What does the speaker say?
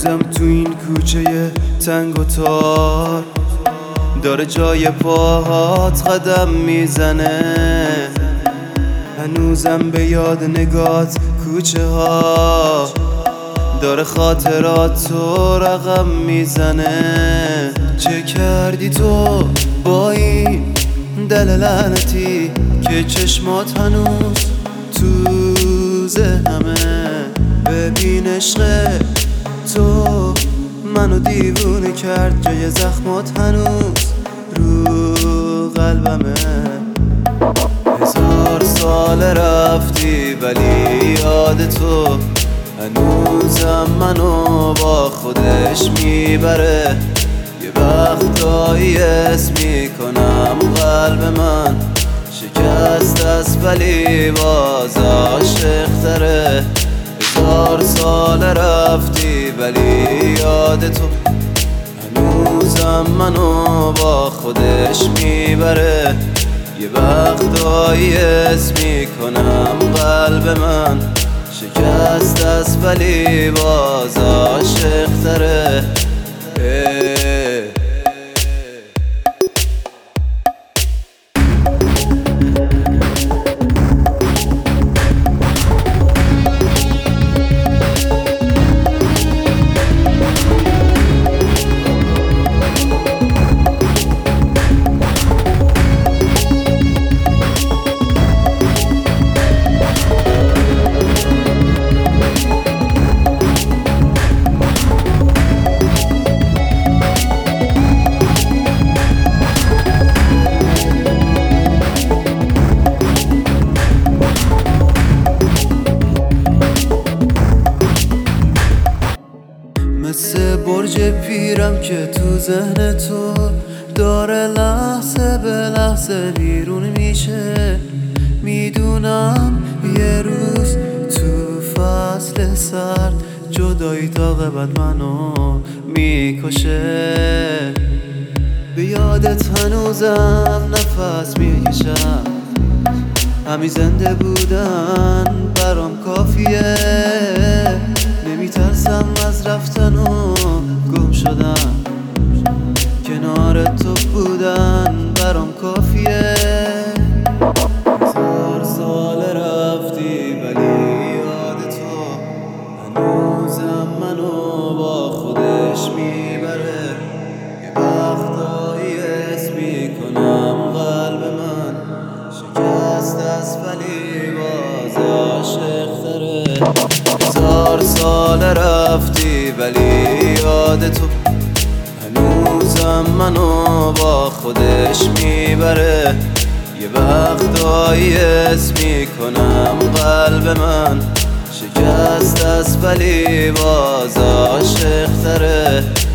هنوزم تو این کوچه تنگ و تار داره جای پاهات قدم میزنه. هنوزم به یاد نگات کوچه ها داره خاطرات تو رقم میزنه. چه کردی تو با این دل لعنتی که چشمات هنوز تو ذهنمه؟ ببین عشق تو منو دیوونه کرد، جای زخمات هنوز رو قلبمه. 1000 سال رفتی ولی یاد تو هنوزم منو با خودش میبره. یه وقتایی اسم میکنم قلب من شکست است ولی باز عاشق تره. 1000 سال رفتی ولی یاد تو هنوزم منو با خودش میبره. یه وقتایی اسم میکنم قلب من شکست است ولی باز عاشق تره. مثل برج پیرم که تو ذهن تو داره لحظه به لحظه بیرون میشه. میدونم یه روز تو فصل سرد جدایی عاقبت منو میکشه. به یادت هنوزم نفس میکشم، همین زنده بودن برام کافیه. نمیترسم از رفتن و گم شدن، کنار تو بودن برام کافیه. 1000 سال رفتی ولی یاد تو هنوزم منو با خودش میبره. یه وقتایی اسم میکنم قلب من شکست است ولی باز عاشق تره. 1000 سال رفتی ولی یاد تو هنوزم منو با خودش میبره. یه وقتایی اسم میکنم قلب من شکست است ولی باز عاشق تره.